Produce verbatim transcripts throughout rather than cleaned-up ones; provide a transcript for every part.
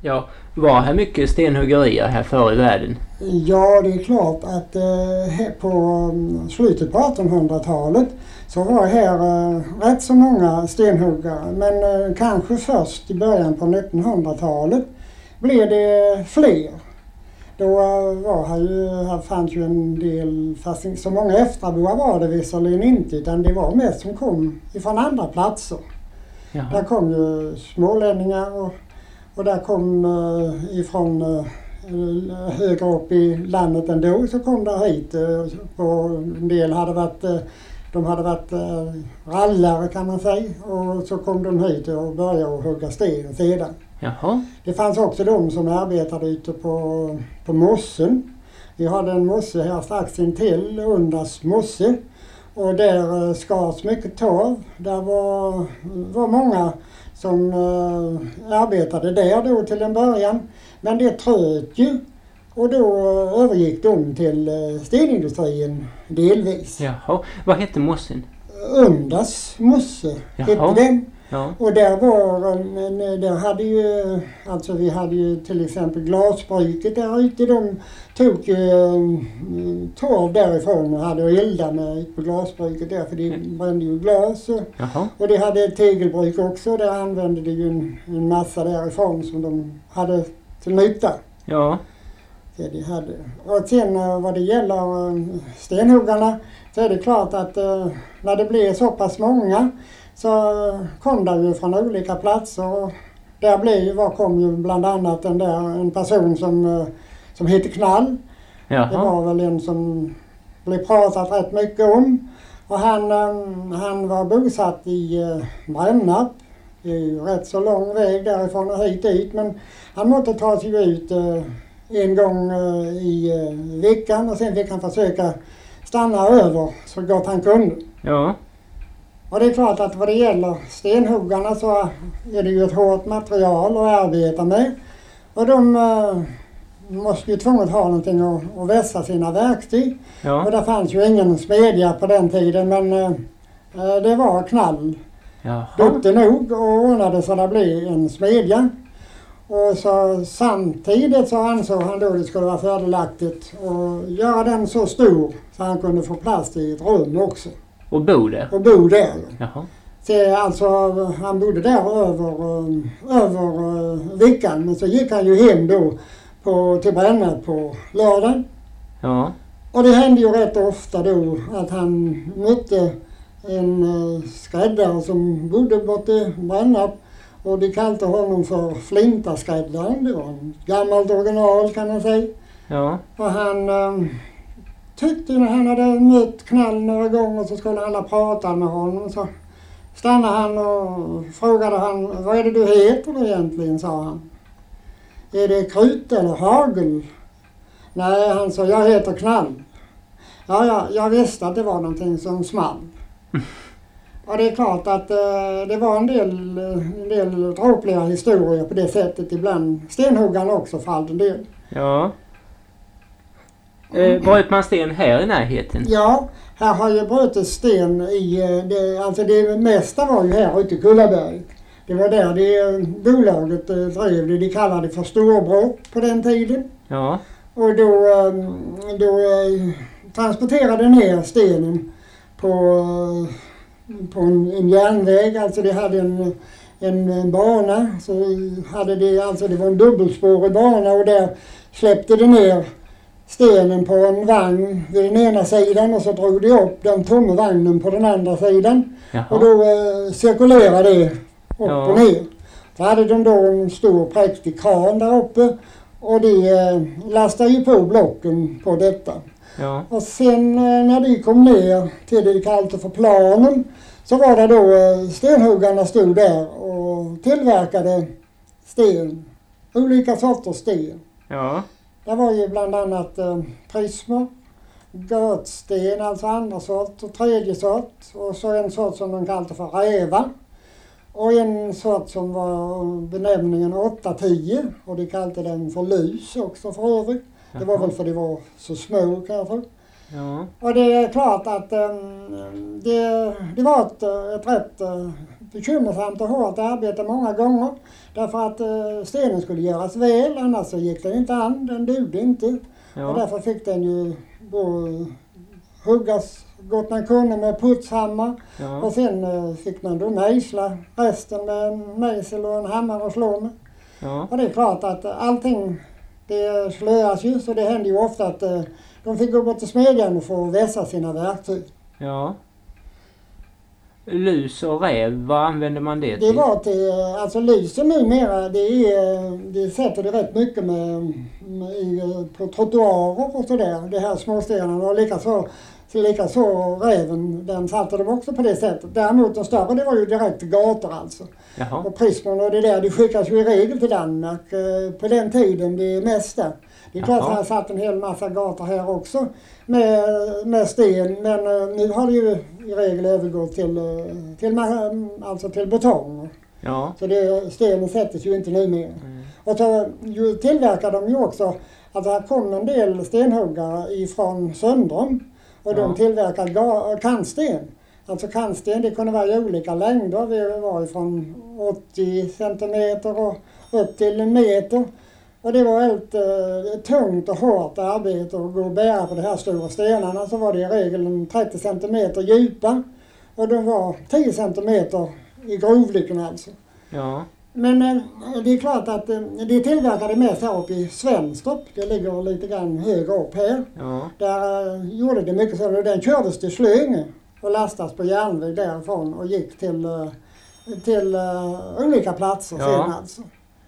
Ja, var här mycket stenhuggerier här förr i världen? Ja, det är klart att eh, på um, slutet på artonhundratalet så var här eh, rätt så många stenhuggare. Men eh, kanske först i början på nittonhundratalet blev det fler. Då var här ju, här fanns ju en del, fast inte så många efterboar var det visserligen inte, utan det var mest som kom ifrån andra platser. Jaha. Där kom ju smålänningar och, och där kom uh, ifrån uh, högre upp i landet ändå, så kom där hit. Uh, på en del hade varit, uh, de hade varit uh, rallare kan man säga, och så kom de hit och började hugga sten sedan. Jaha. Det fanns också de som arbetade ute på, på mossen. Vi hade en mosse här strax intill, Undas mosse. Och där skars mycket torv. Där var, var många som uh, arbetade där då till en början. Men det tröt ju. Och då uh, övergick de till uh, stenindustrin delvis. Jaha. Vad hette mossen? Undas mosse hette den. Ja. Och där var, där hade ju, alltså vi hade ju till exempel glasbruket där ute, de tog uh, torv därifrån och hade att elda med på glasbruket där, för de brände ju glas. Och, och det hade ett tegelbruk också, där använde de ju en, en massa därifrån som de hade till nytta. Ja. Så de hade. Och sen vad det gäller uh, stenhuggarna, så är det klart att uh, när det blev så pass många så kom det ju från olika platser, och där blev, var kom ju bland annat en, där, en person som, som heter Knall. Jaha. Det var väl en som blev pratat rätt mycket om, och han, han var bosatt i Brännarp. Det är ju rätt så lång väg därifrån och hit dit, men han måste ta sig ut en gång i veckan, och sen fick han försöka stanna över så gott han kunde. Ja. Och det är klart att vad det gäller stenhuggarna så är det ju ett hårt material att arbeta med. Och de uh, måste ju tvunget ha någonting att, att vässa sina verktyg. Ja. Och det fanns ju ingen smedja på den tiden, men uh, det var Knall. Duktig nog och ordnade så det blev en smedja. Och så samtidigt så ansåg han då det skulle vara fördelaktigt att göra den så stor så han kunde få plats i ett rum också. Och bo där? Och bo där. Jaha. Så alltså han bodde där över, över veckan, men så gick han ju hem då på, till Brännarp på lördagen. Ja. Och det hände ju rätt ofta då att han mötte en skräddare som bodde borta i Brännarp, och de kallade honom för Flintaskräddaren. Det var en gammalt original kan man säga. Ja. Och han um, tyckte när han hade mött Knall några gånger så skulle alla prata med honom. Så stannade han och frågade han, vad är det du heter egentligen, sa han. Är det Krut eller Hagel? Nej, han sa, jag heter Knall. Ja, ja, jag visste att det var någonting som small. Och det är klart att uh, det var en del, en del dråpliga historier på det sättet ibland. Stenhuggarna också för all del. Ja. Eh, bröt man sten här i närheten? Ja, här har ju brutit sten i, det, alltså det mesta var ju här ute i Kullaberg. Det var där det bolaget drev det, de kallade det för storbrott på den tiden. Ja. Och då, då transporterade ner stenen på, på en, en järnväg, alltså det hade en, en, en bana, så hade det, alltså det var en dubbelspårig bana, och där släppte det ner stenen på en vagn vid den ena sidan, och så drog de upp den tomma vagnen på den andra sidan. Jaha. Och då eh, cirkulerade det upp ja. och ner. Så hade de då en stor präktig kran där uppe, och de eh, lastade ju på blocken på detta. Ja. Och sen eh, när de kom ner till det de kallade för planen, så var det då eh, stenhuggarna stod där och tillverkade sten, olika sorters sten. Ja. Det var ju bland annat eh, prismer, götsten, alltså andra sort, och tredje sort, och så en sort som de kallade för räva, och en sort som var benämningen åtta tio, och de kallade den för lus också för övrigt. Det var väl för de var så små kanske. Ja. Och det är klart att um, det, det var ett, ett rätt uh, bekymmersamt och hårt arbete många gånger. Därför att uh, stenen skulle göras väl, annars så gick den inte an, den dugde inte. Ja. Och därför fick den ju då huggas gott man kunde med putshammar. Ja. Och sen uh, fick man då mejsla resten med en mejsel och en hammare och slå med. Ja. Och det är klart att allting det slöas ju, så det hände ju ofta att uh, de fick gå bort till smedjan och få vässa sina verktyg. Ja. Lus och räv, vad använder man det till? Det var till, alltså lysen numera, det, är, det sätter det rätt mycket med, med i, på trottoarer och sådär, det här småstenarna, och likaså, likaså räven, den satte de också på det sättet. Däremot de större, det var ju direkt gator alltså. Jaha. Och prismen och det där, det skickas ju i regel till Danmark på den tiden, det mesta. Det är klart att han satt en hel massa gator här också med, med sten, men uh, nu har det ju i regel övergått till, uh, till, alltså till betong. Ja. Så det, stenen sätts ju inte numera. Mm. Och så ju, tillverkar de ju också, alltså här kom en del stenhuggare ifrån Söndrum och ja. de tillverkar ga, kantsten. Alltså kantsten, det kunde vara i olika längder, det var från åttio centimeter och upp till en meter. Och det var ett uh, tungt och hårt arbete att gå och bära på de här stora stenarna. Så var det i regel trettio centimeter djupa och de var tio centimeter i grovliken alltså. Ja. Men uh, det är klart att uh, det tillverkade mest här uppe i Svenstrup. Det ligger lite grann högre upp här. Ja. Där uh, gjorde det mycket så. Den kördes till Slöinge och lastas på järnväg därifrån och gick till, uh, till uh, olika platser ja. sen alltså.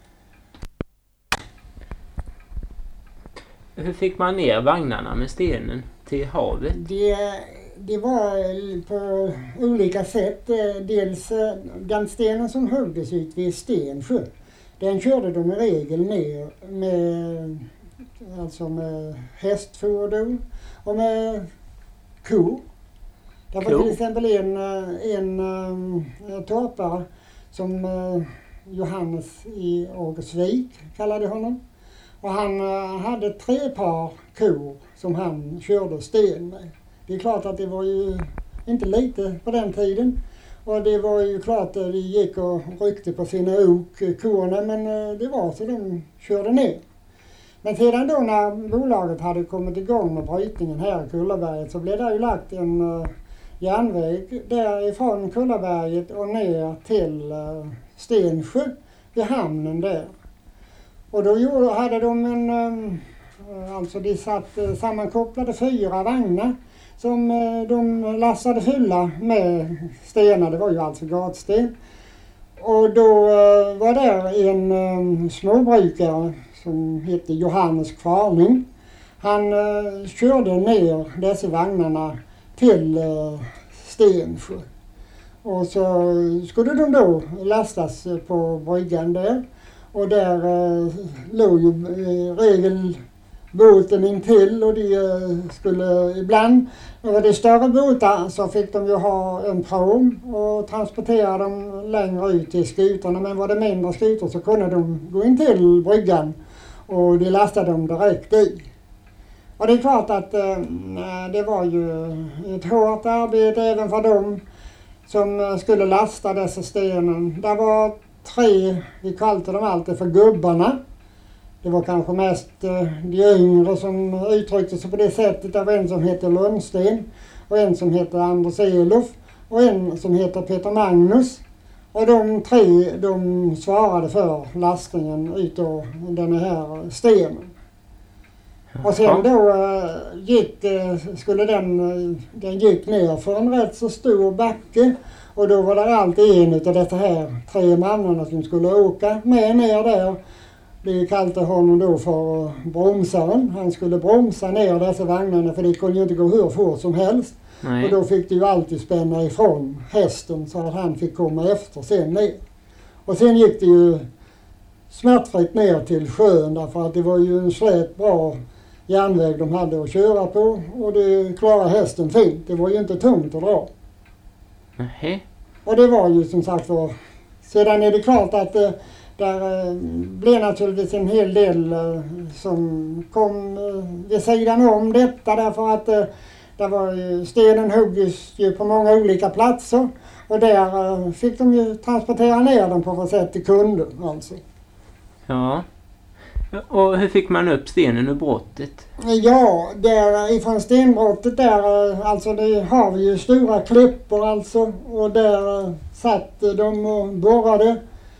Hur fick man ner vagnarna med stenen till havet? Det, det var på olika sätt. Dels den stenen som huggdes ut vid Stensjö, den körde de i regel ner med, alltså med hästfordon och med kor. Det var till exempel en, en, en torpare som Johannes i Ågersvik kallade honom. Och han uh, hade tre par kor som han körde sten med. Det är klart att det var ju inte lite på den tiden. Och det var ju klart att de gick och ryckte på sina ok, korna, men uh, det var så de körde ner. Men sedan då när bolaget hade kommit igång med brytningen här i Kullaberget så blev det ju lagt en uh, järnväg därifrån Kullaberget och ner till uh, Stensjö vid hamnen där. Och då gjorde, hade de en, alltså de satt sammankopplade fyra vagnar som de lastade fulla med stenar, det var ju alltså gatsten. Och då var där en småbrukare som hette Johannes Kvarning. Han körde ner dessa vagnarna till Stensjö. Och så skulle de då lastas på bryggan där. Och där eh, låg ju i regel båten intill och de eh, skulle ibland, när det var det större båtar så fick de ju ha en pråm och transportera dem längre ut till skutorna. Men var det mindre skutor så kunde de gå in till bryggan och de lastade dem direkt i. Och det är klart att eh, det var ju ett hårt arbete även för dem som skulle lasta dessa stenen. Det var tre, vi kallade dem alltid för gubbarna. Det var kanske mest eh, de yngre som uttryckte sig på det sättet. Det var en som heter Lundsten och en som heter Anders Elof och en som heter Peter Magnus. Och de tre, de svarade för lastningen utav den här stenen. Och sen då äh, gick, äh, skulle den, äh, den gick ner för en rätt så stor backe. Och då var det alltid en utav dessa här tre mannarna som skulle åka med ner där. Det kallade honom då för bromsaren. Han skulle bromsa ner dessa vagnarna för det kunde ju inte gå hur fort som helst. Nej. Och då fick det ju alltid spänna ifrån hästen så att han fick komma efter sen ner. Och sen gick det ju smärtfritt ner till sjön därför att det var ju en slät bra järnväg de hade att köra på och det klarade hästen fint. Det var ju inte tungt att dra. Nej. Och det var ju som sagt var, sedan är det klart att det där blev naturligtvis en hel del som kom vid sidan om detta därför att där var ju, stenen huggs ju på många olika platser. Och där fick de ju transportera ner dem på vad sätt till kunder alltså. Ja. Och hur fick man upp stenen ur brottet? Ja, där ifrån stenbrottet där, alltså det har vi ju stora klippor alltså. Och där satt de och borrade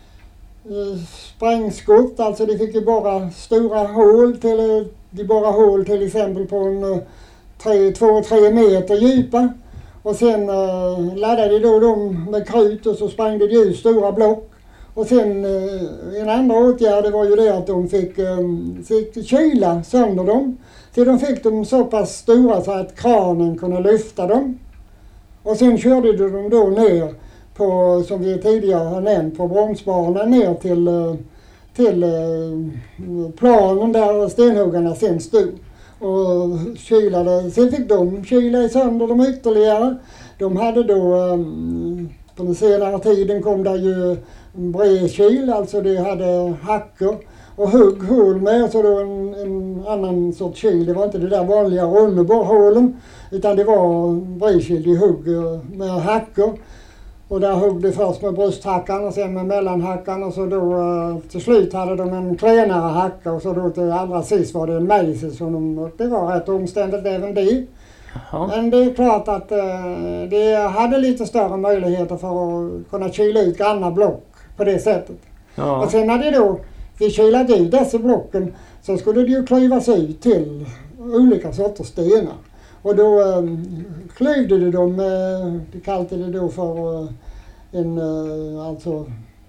sprängskott, alltså de fick ju borra stora hål till, de borra hål till exempel på en tre, två, tre meter djupa. Och sen uh, laddade de då dem med krut och så sprängde de ut stora block. Och sen uh, en andra åtgärd var ju det att de fick, um, fick kyla sönder dem. Så de fick dem så pass stora så att kranen kunde lyfta dem. Och sen körde de dem då ner på, som vi tidigare har nämnt, på bromsbanan ner till, uh, till uh, planen där stenhuggarna sen stod. Och kylade, sen fick de kyla sönder dem ytterligare. De hade då, på den senare tiden kom det ju bredkyl, alltså de hade hackor och hugg hål med, så då en, en annan sorts kyl. Det var inte det där vanliga rundeborrhålen, utan det var bredkyl, de hugg med hackor. Och där högg det först med brösthackan och sen med mellanhackan, och så då till slut hade de en klenare hacka, och så då till allra sist var det en mejsel, så de, det var rätt omständigt även det. Jaha. Men det är klart att eh, det hade lite större möjligheter för att kunna kyla ut granna block på det sättet. Ja. Och sen när det då, vi kylade ut dessa blocken, så skulle det ju klyvas ut till olika sorters stenar. Och då eh, klyvde de dem, eh, det kallade det då för eh, en, eh, alltså,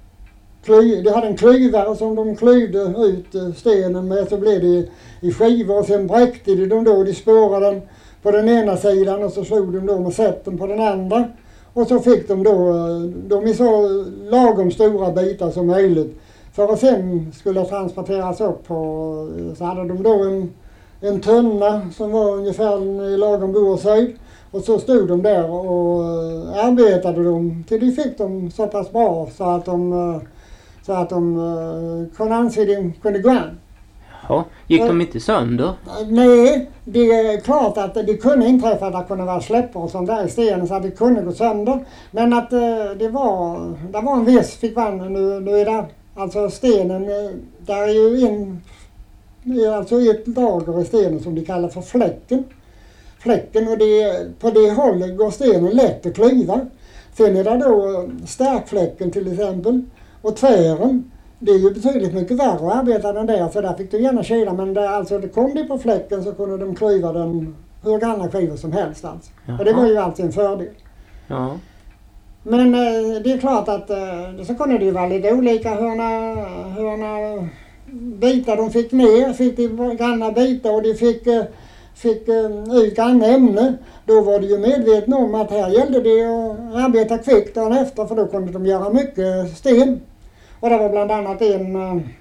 kly, de hade en klyvare som de klyvde ut eh, stenen med, så blev det i skivor, och sen bräckte de dem då, de spårade den på den ena sidan och så slog de då med sätten på den andra. Och så fick de då, eh, de i så lagom stora bitar som möjligt. För att sen skulle transporteras upp på, så hade de då en en tunna som var ungefär i lagom bohöjd, och så stod de där och arbetade dem till de fick dem så pass bra så att de, så att de kunde anse dem kunde gå an. Ja, gick de inte sönder? Nej, det är klart att det kunde inträffa att det kunde vara släppor och sånt där i stenen så att det kunde gå sönder. Men att det var, det var en viss fick man, nu, nu är det alltså stenen, där är ju en, det är alltså ett lager i stenen som de kallar för fläcken. Fläcken, och det, på det hållet går stenen lätt att klyva. Sen är det då stärkfläcken till exempel, och tvären. Det är ju betydligt mycket värre att arbeta den där, så där fick du gärna kyla. Men det, alltså, det kom det på fläcken så kunde de klyva den hur gamla skivor som helst. Alltså. Och det var ju alltid en fördel. Ja. Men eh, det är klart att eh, så kunde det ju vara lite olika hurna, hurna bitar de fick ner. Fick de granna bitar och de fick, eh, fick eh, ut granna ämne. Då var de ju medvetna om att här gällde det att arbeta kvickt dagen efter, för då kunde de göra mycket sten. Och det var bland annat en,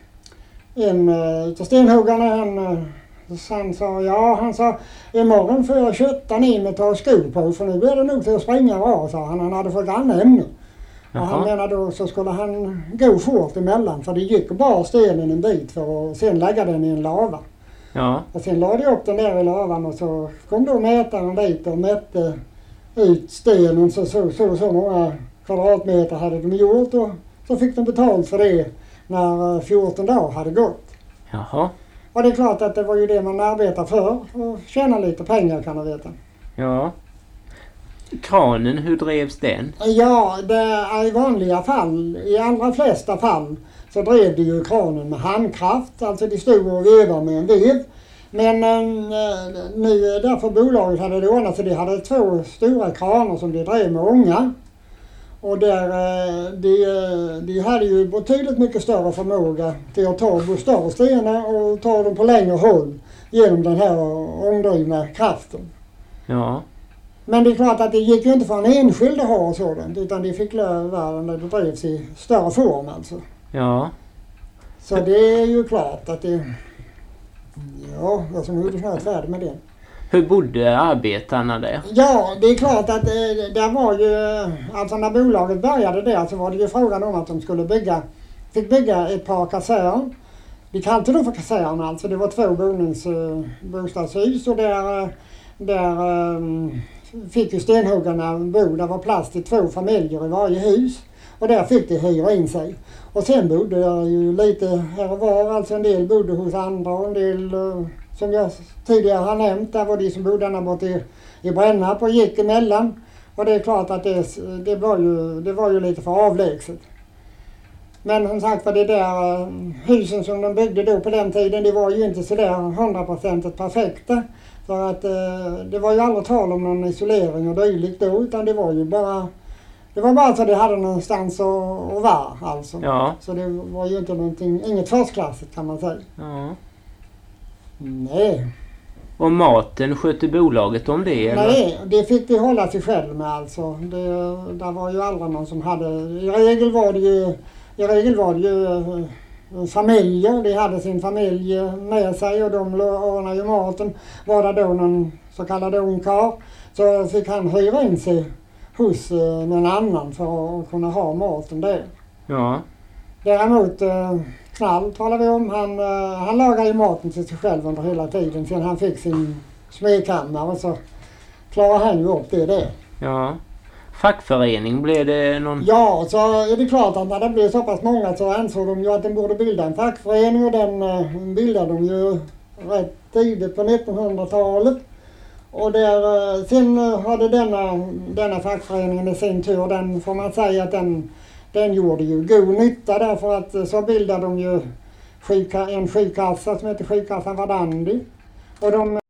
en utav stenhuggarna, han, han sa, ja han sa, imorgon får jag kötta ni med ta skor på, för nu blir det nog till att springa bra, sa han. Han hade fått granna ämnen. Och han menade då så skulle han gå fort emellan, för det gick bara stenen en bit för att sen lägga den i en lava. Ja. Och sen lade jag upp den där i lavan, och så kom då mätaren dit och mätte ut stenen, så så, så, så många kvadratmeter hade de gjort, och så fick de betalt för det när fjorton dagar hade gått. Jaha. Och det är klart att det var ju det man arbetar för, och tjäna lite pengar kan man veta. Ja. Kranen, hur drevs den? Ja, det är i vanliga fall, i allra flesta fall, så drev det ju kranen med handkraft. Alltså de stod och vevade med en vev. Men äh, nu därför bolaget hade det ordnat, så de hade två stora kranar som de drev med ånga. Och där, de, de hade ju betydligt mycket större förmåga till att ta större stenar och ta dem på längre håll genom den här ångdrivna kraften. Ja. Men det är klart att det gick ju inte för en enskild att ha sådant, utan de fick löva när det drevs i större form alltså. Ja. Så det är ju klart att det, ja, jag som gjorde snart färdig med det. Hur bodde arbetarna där? Ja, det är klart att det, det var ju, alltså när bolaget började där så var det ju frågan om att de skulle bygga, fick bygga ett par kasern. Vi kallade det då för kasern, alltså det var två bonings, bostadshus, och där, där eh, fick ju stenhuggarna bo. Det var plats till två familjer i varje hus. Och där fick de hyra in sig. Och sen bodde jag ju lite här och var. Alltså en del bodde hos andra och en del, eh, som jag tidigare har nämnt, där var de som bodde där borta i, i Brännarp och gick emellan. Och det är klart att det, det, var, ju, det var ju lite för avlägset. Men som sagt var det där uh, husen som de byggde då på den tiden, det var ju inte sådär hundraprocentigt perfekta. För att uh, det var ju aldrig tal om någon isolering och dylikt då, utan det var ju bara, det var bara så att det hade någonstans att, att vara alltså. Ja. Så det var ju inte någonting, inget förstklassigt kan man säga. Ja. Nej. Och maten, skötte bolaget om det eller? Nej, det fick de hålla sig själv med alltså. Det, där var ju aldrig någon som hade, i regel var det ju I regel var det ju uh, familjer, de hade sin familj med sig och de ordnade ju maten. Var det då någon så kallad ungkarl så fick han hyra in sig hos uh, någon annan för att kunna ha maten där. Ja. Däremot uh, Knall talar vi om, han, uh, han lagade ju maten till sig själv under hela tiden sen han fick sin smedkammare och så klarade han ju upp det där. Ja. Fackförening, blev det någon? Ja, så är det klart att när det blev så pass många så ansåg de ju att de borde bilda en fackförening och den uh, bildade de ju rätt tidigt på nittonhundratalet. Och där, uh, sen uh, hade denna, denna fackföreningen i sin tur, den får man säga att den, den gjorde ju god nytta därför att uh, så bildade de ju sjuka, en sjukkassa som heter Sjukkassan Verdandi. Och de